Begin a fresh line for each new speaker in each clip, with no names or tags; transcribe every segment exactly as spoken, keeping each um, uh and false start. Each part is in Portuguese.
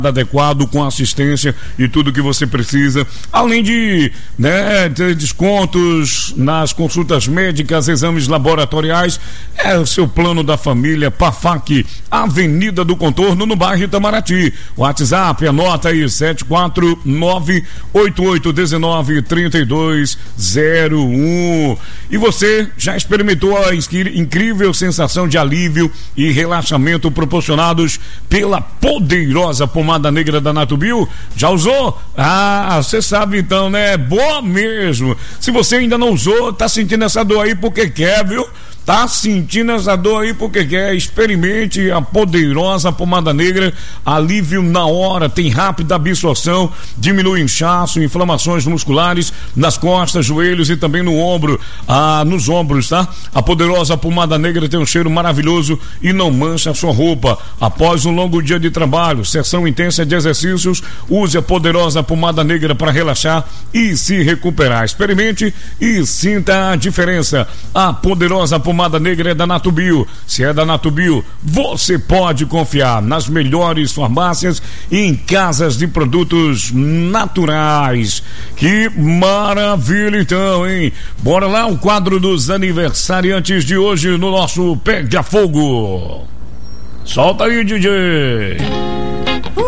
adequado, com assistência e tudo que você precisa, além de, né, ter descontos nas consultas médicas, exames laboratoriais. É o seu plano da família. Pafac, Avenida do Contorno, no bairro Itamaraty. WhatsApp, anota aí, sete quatro nove oito oito um nove três dois zero um. E você já experimentou a incrível sensação de alívio e relaxamento proporcionados pela poderosa pomada negra da Natubio? Já usou? Ah, você sabe então, né? Boa mesmo. Se você ainda não usou, tá sentindo essa dor aí porque quer, viu? Tá sentindo essa dor aí porque quer? Experimente a poderosa pomada negra. Alívio na hora, tem rápida absorção, diminui inchaço, inflamações musculares nas costas, joelhos e também no ombro, ah, nos ombros, tá? A poderosa pomada negra tem um cheiro maravilhoso e não mancha a sua roupa. Após um longo dia de trabalho, sessão intensa de exercícios, use a poderosa pomada negra para relaxar e se recuperar. Experimente e sinta a diferença. A poderosa pomada Pomada negra é da Natubio. Se é da Natubio, você pode confiar nas melhores farmácias e em casas de produtos naturais. Que maravilha então, hein? Bora lá, o quadro dos aniversariantes de hoje no nosso Pega Fogo. Solta aí, D J.
Uh,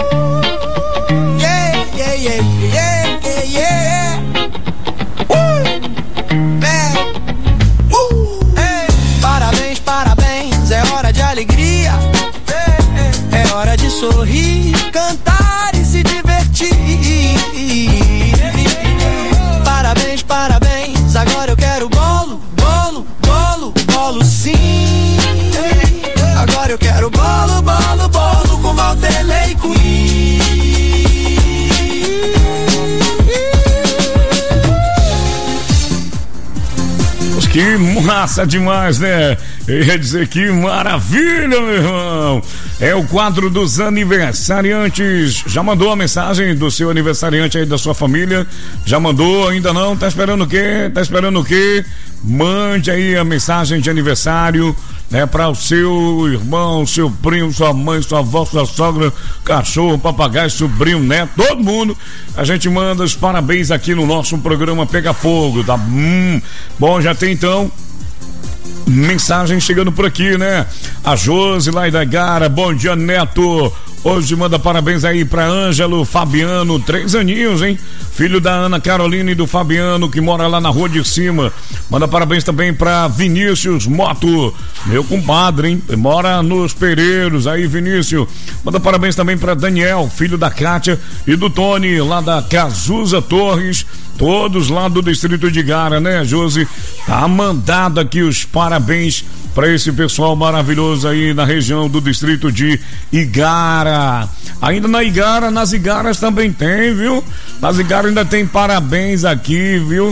yeah, yeah, yeah, yeah, yeah, yeah. Parabéns, é hora de alegria, é hora de sorrir, cantar e se divertir. Parabéns, parabéns, agora eu quero bolo, bolo, bolo, bolo sim. Agora eu quero bolo, bolo, bolo com Valdelei Queen.
Que massa demais, né? Eu ia dizer que maravilha, meu irmão. É o quadro dos aniversariantes. Já mandou a mensagem do seu aniversariante aí, da sua família? Já mandou? Ainda não? Tá esperando o quê? Tá esperando o quê? Mande aí a mensagem de aniversário, né, para o seu irmão, seu primo, sua mãe, sua avó, sua sogra, cachorro, papagaio, sobrinho, neto, todo mundo. A gente manda os parabéns aqui no nosso programa Pega Fogo, tá? Hum, bom, já tem então mensagem chegando por aqui, né? A Josi lá da Igara, bom dia, Neto. Hoje manda parabéns aí pra Ângelo Fabiano, três aninhos, hein? Filho da Ana Carolina e do Fabiano, que mora lá na rua de cima. Manda parabéns também pra Vinícius Moto, meu compadre, hein? Mora nos Pereiros, aí, Vinícius. Manda parabéns também pra Daniel, filho da Kátia e do Tony, lá da Cazuza Torres. Todos lá do distrito de Igara, né, Josi? Tá mandado aqui os parabéns para esse pessoal maravilhoso aí na região do distrito de Igara. Ainda na Igara, nas Igaras também tem, viu? Nas Igaras ainda tem parabéns aqui, viu?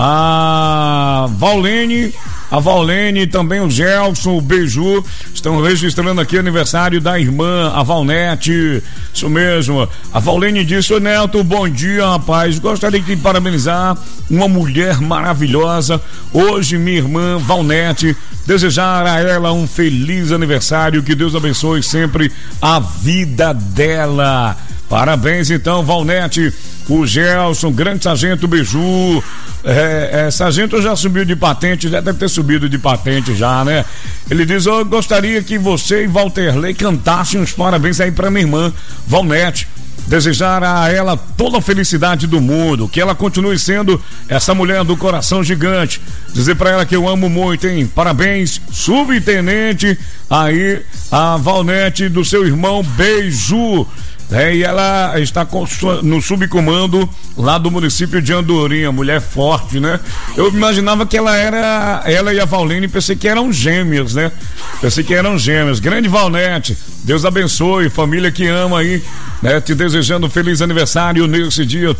A Valene, a Valene, também o Gelson, o Beiju, estão registrando aqui o aniversário da irmã, a Valnete. Isso mesmo. A Valene disse: ô Neto, bom dia, rapaz. Gostaria de parabenizar uma mulher maravilhosa. Hoje, minha irmã Valnete. Desejar a ela um feliz aniversário. Que Deus abençoe sempre a vida dela. Parabéns então, Valnete. O Gelson, grande sargento Beiju. É, é, sargento já subiu de patente, já deve ter subido de patente já, né? Ele diz: eu gostaria que você e Valterley cantassem uns parabéns aí pra minha irmã Valnete. Desejar a ela toda a felicidade do mundo, que ela continue sendo essa mulher do coração gigante. Dizer pra ela que eu amo muito, hein? Parabéns, subtenente aí, a Valnete, do seu irmão Beiju. É, e ela está no subcomando lá do município de Andorinha, mulher forte, né? Eu imaginava que ela era, ela e a Valene, pensei que eram gêmeas, né? Pensei que eram gêmeas. Grande Valnete, Deus abençoe, família que ama aí, né? Te desejando um feliz aniversário nesse dia.